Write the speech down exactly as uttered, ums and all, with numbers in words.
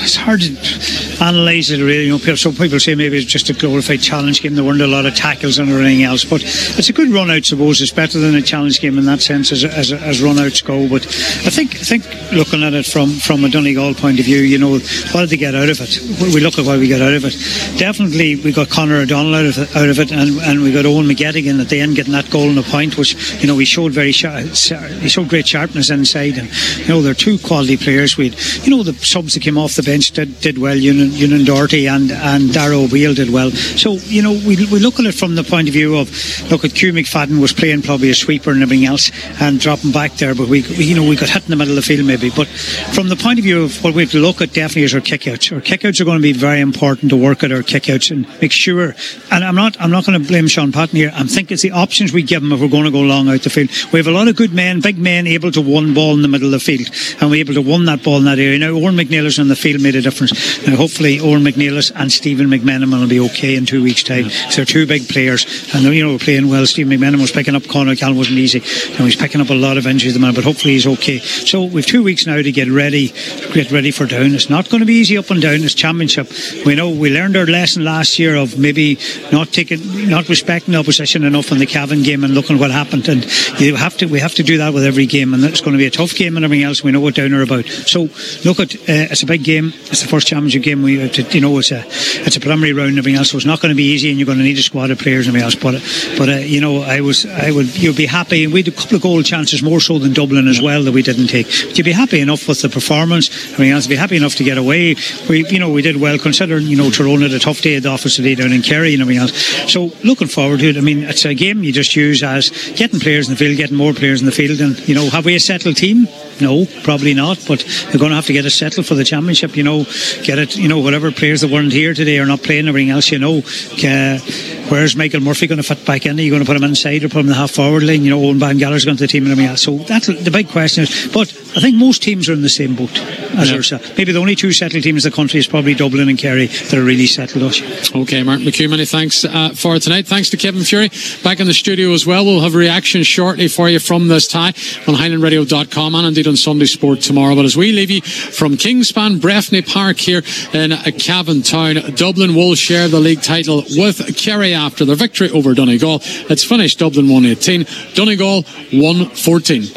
it's hard to analyse it really. You know, some people say maybe it's just a glorified challenge game. There weren't a lot of tackles and everything else, but it's a good run out, I suppose. It's better than a challenge game in that sense as as, as run outs go. But I think I think looking at it from from a Donegal point of view, you know, what did they get out of it? We look at what we got out of it. Definitely, we got Conor O'Donnell out of it, out of it and, and we got Owen McGettigan at the end getting that goal and a point, which, you know, he showed very sharp, he showed great sharpness inside, and you know, they're two quality players. We, you know, the subs that came off the bench did, did well. Ewan, Ewan Doherty and and Darragh O'Beal did well. So, you know, we we look at it from the point of view of, look at Q McFadden was playing probably a sweeper and everything else and dropping back there, but we, we you know, we got hit in the middle of the field maybe. But from the point of view of what we have to look at definitely is our kickouts. Our kickouts are going to be very important to work at our kickouts and make sure. And I'm not I'm not going to blame Sean Patton here. I'm thinking it's the options we give him if we're going to go long out the field. We have a lot of good men, big men, able to one ball in the middle of the field, and we're able to win that ball in that area. Now, Owen McNeilis on the field made a difference. Now, hopefully, Owen McNeilis and Stephen McMenamin will be okay in two weeks' time. Yeah. So they're two big players, and you know, we're playing well. Stephen McMenamin was picking up. Conor Cal wasn't easy. You know, he's picking up a lot of injuries at the moment, but hopefully he's okay. So we've two weeks now to get ready, get ready for Down. It's not going to be easy up and down. It's championship. We know we learned our lesson last year of maybe not taking, not respecting the opposition enough in the Cavan game and looking what happened. And you have to, we have to do that with every game, and it's going to be a tough game and everything else. We know what Down are about. So look at, uh, it's a big game. It's the first championship game. We, have to, you know, it's a, it's a preliminary round and everything else. So it's not going to be easy, and you're going to need a squad of players and everything else. But, but uh, you know, I was, I would, you'd be happy. And we had a couple of goal chances more so than Dublin as well that we didn't take. But you'd be happy enough with the performance. Everything else. Be happy enough to get away. We, you know, we did well considering, you know, Tyrone had a tough day at the office today down in Kerry and everything else. So looking forward to it. I mean, it's a game you just use as getting players in the field, getting more players in the field, and you know, have we a settled team? No, probably not, but they're going to have to get it settled for the championship, you know, get it, you know, whatever players that weren't here today are not playing, everything else, you know. Uh, where's Michael Murphy going to fit back in? Are you going to put him inside or put him in the half forward line? You know, Owen Van Galler's going to the team and everything else. So that's the big question is, but I think most teams are in the same boat as yeah. ourselves. Maybe the only two settled teams in the country is probably Dublin and Kerry that are really settled us. Okay, Mark McHugh, many thanks uh, for tonight. Thanks to Kevin Fury back in the studio as well. We'll have a reaction shortly for you from this tie on highland radio dot com and indeed on Sunday Sport tomorrow. But as we leave you from Kingspan Breffni Park here in Cavan Town, Dublin will share the league title with Kerry after their victory over Donegal. It's finished Dublin one eighteen, Donegal one fourteen.